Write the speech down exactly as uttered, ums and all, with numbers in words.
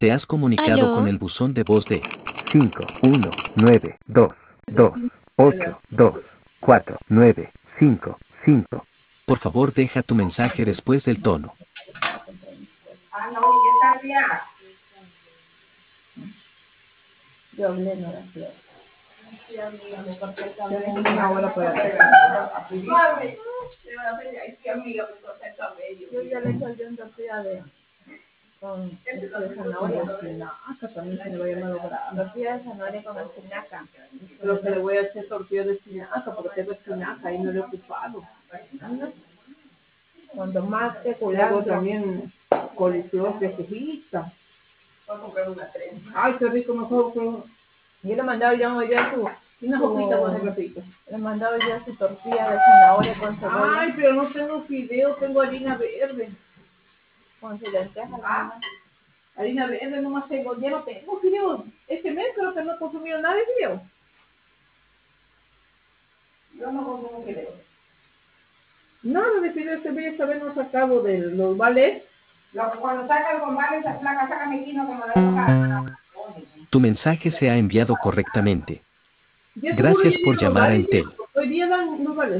Te has comunicado con Aló. el buzón de voz de cinco uno nueve dos dos ocho dos cuatro nueve cinco cinco. Por favor, deja tu mensaje después del tono. Ah, no, ya está ya. Yo hablé en oración. Sí, amiga, me contesta. Tengo una hora para Mami, sí, amiga, me contesta medio. Yo ya le he hecho el de tortilla de con este, zanahoria. Espinaca también se le va a llamar logrado. Tortilla de zanahoria con espinaca. Pero que le voy a hacer tortilla de espinaca porque tengo espinaca y no le he ocupado. Con tomate, Luego culantro. también coliflor de cejita. Voy a comprar una trenza. Ay, qué rico, mejor que Yo le he mandado ya hoy día su... y una su- hojita con ese ratito. Le he mandado ya su tortilla de zanahoria con cebolla. Ay, pero no tengo fideo, tengo harina verde. Con su lenteja. Ah, harina verde nomás tengo, ya no tengo fideo. Este mes creo que no he consumido nada de fideo. Yo no consumo fideo. Nada de fideo, este mes esta vez no he sacado de los vales. Lo- Cuando saca el bombal, esa placa, sácame quino que me lo dejo para... Tu mensaje se ha enviado correctamente. Ya seguro Gracias ya por dieron los llamar a vales. Entel. Hoy día dan los vales.